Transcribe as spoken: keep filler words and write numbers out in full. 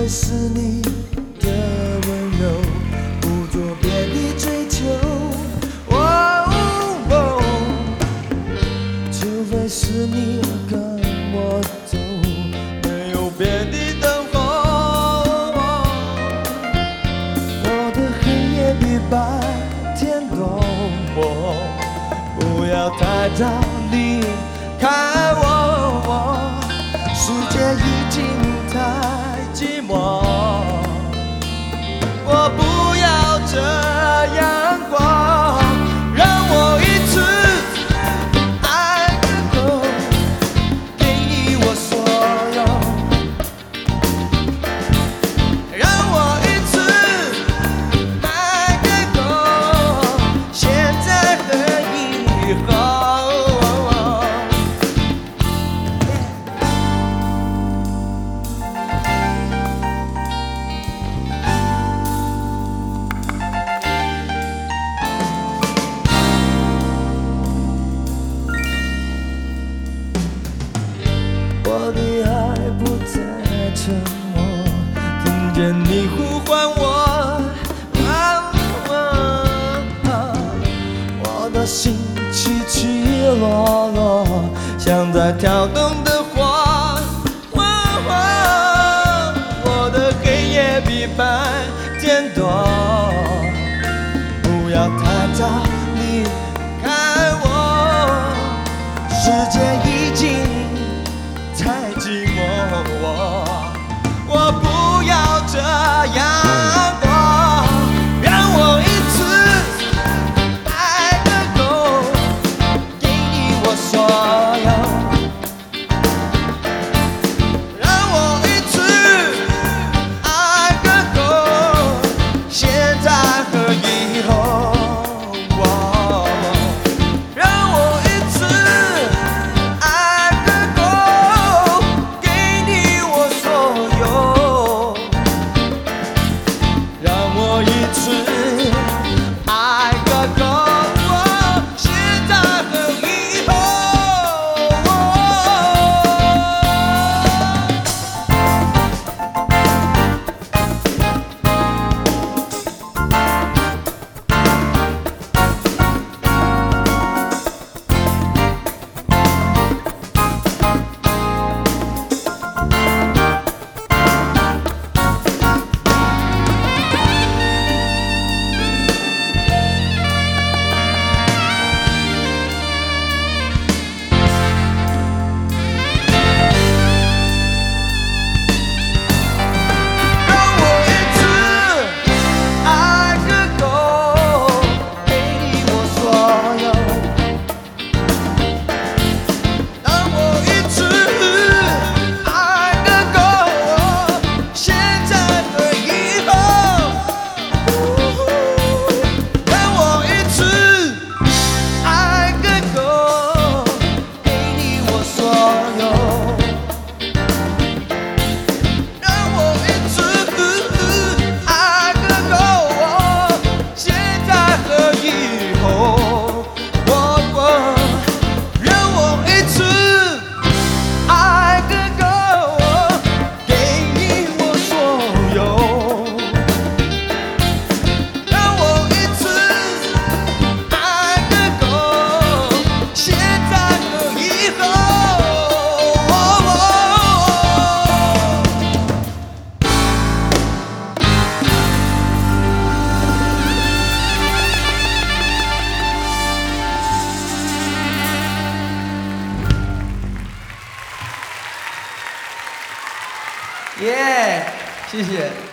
为是你的温柔，不做别的追求。哦哦，除非是你跟我走，没有别的等候。我的黑夜比白天多，不要太早离开我，世界已经太寂寞，我不要这样过，让我一次爱个够，给你我所有，让我一次爱个够，现在和以后。我的爱不再沉默，听见你呼唤我，啊啊、我的心起起落落，像在跳动的花、啊、我的黑夜比白天多，不要太早离开我，世界已经太寂寞，我不要这样过，让我一次爱个够，给你我所有，让我一次爱个够，现在和以后。 耶，谢谢。